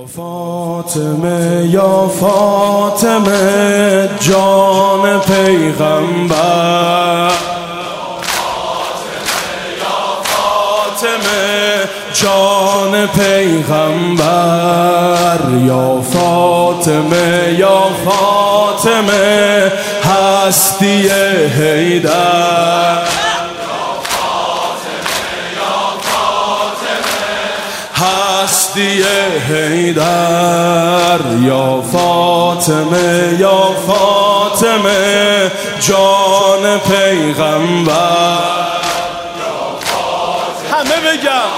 فاطمه یا فاطمه جان پیغمبر، جان پیغمبر، یا فاطمه یا فاطمه هستی حیدر، هستی حیدر، یا فاطمه یا فاطمه جان پیغمبر. همه بگم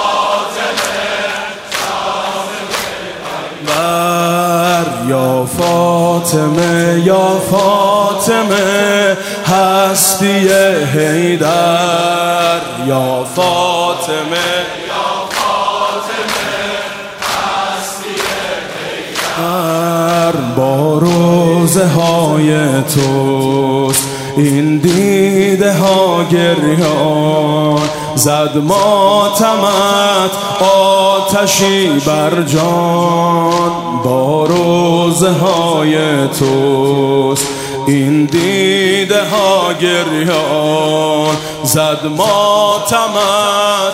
یا فاطمه یا فاطمه هستی حیدر، یا فاطمه یا فاطمه هستی حیدر. با روزه های توست این دیده ها گریان، زد ماتمت آتشی بر جان. با روزه های توست این دیده ها گریان، زد ماتمت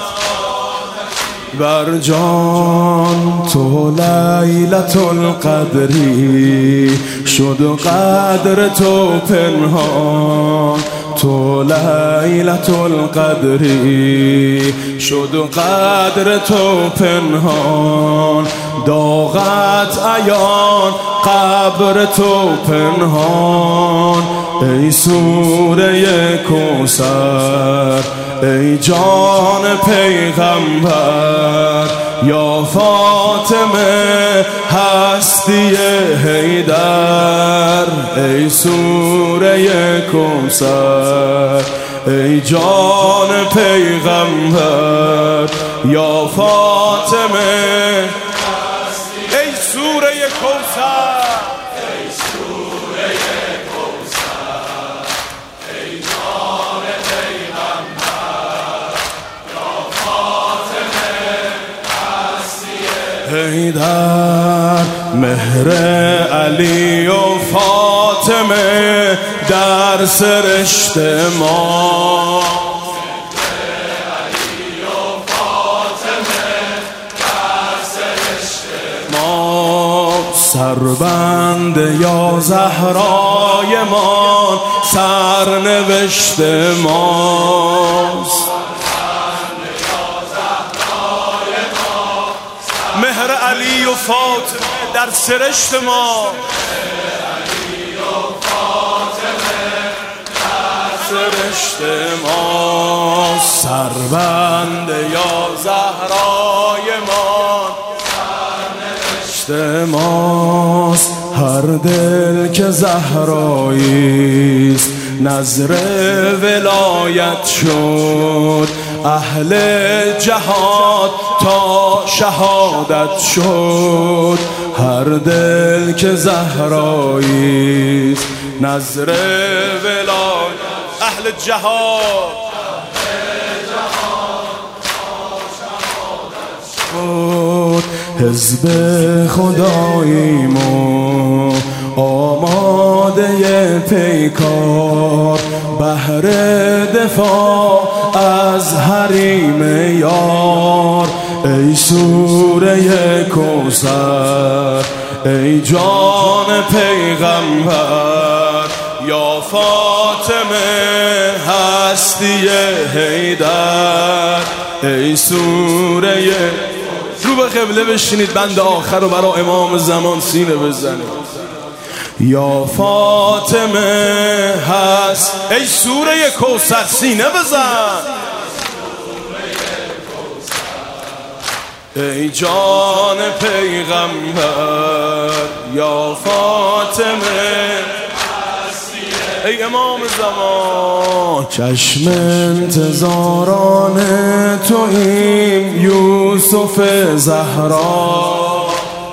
بر جان. تو لیلت القدری شد قدر تو پنهان، تو لیلت القدری شد قدر تو پنهان. داغت عیان قبر تو پنهان. ای سوره کوثر ای جان پیغمبر، یا فاطمه هستی حیدر. ای سوره کوثر ای جان پیغمبر، یا فاطمه ای سوره کوثر، ای سوره کوثر ای جان پیغمبر، یا فاطمه هستی حیدر. مهر علی و فاطمه در سرشت ما، سربند یا زهرای ما سرنوشت ماست. مهر علی و فاطمه در سرشت ما، سرشت ما. سربند یا زهرای ما سرنوشت ماست. هر دل که زهراییست نظر ولایت شد، اهل جهاد تا شهادت شد. هر دل که زهراییست نظر ولایت، اهل جهاد شد. حزب خداییم و آماده پیکار، بهر دفاع از حریم یار. ای سوره کوثر ای جان پیغمبر، یا فاطمه هستی حیدر. ای سوره رو به قبله بشینید، بند آخر رو برای امام زمان سینه بزنید. یا فاطمه هست ای سوره کوثر سینه بزن. ای جان پیغمبر، یا فاطمه ای امام زمان. چشم انتظاران توییم یوسف زهرا،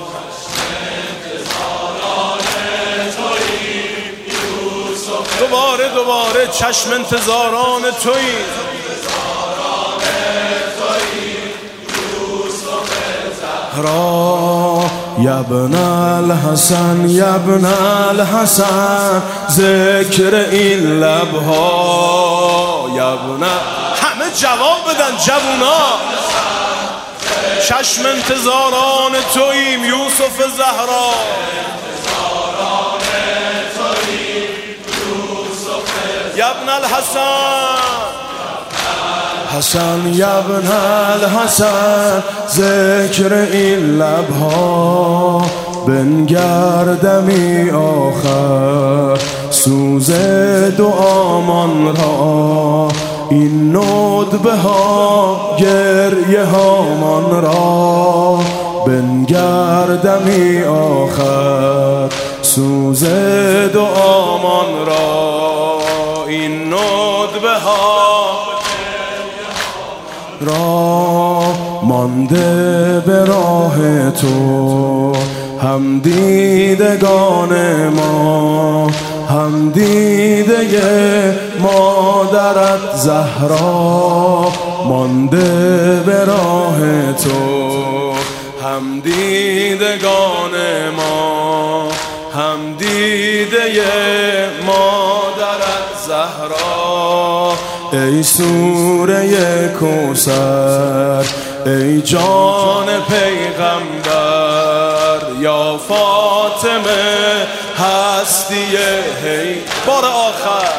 دوباره چشم انتظاران توییم را یا ابن الحسن یا ابن الحسن ذکر این لبها یا ابن. همه جواب بدن جوونا، چشم انتظاران توییم یوسف زهرا. یا ابن الحسن حسن یا ابن الحسن ذکر این لبها بنگردمی آخر سوز دعامان را این ندبه ها گریه هامان را بنگردمی آخر سوز دعامان را این ندبه ها را مانده به راه تو هم دیدگان ما هم دیده مادرت زهرا مانده به راه تو هم دیدگان ما هم دیده مادرت زهرا. ای سوره کوثر ای جان پیغمبر یا فاطمه هستی هی بار آخر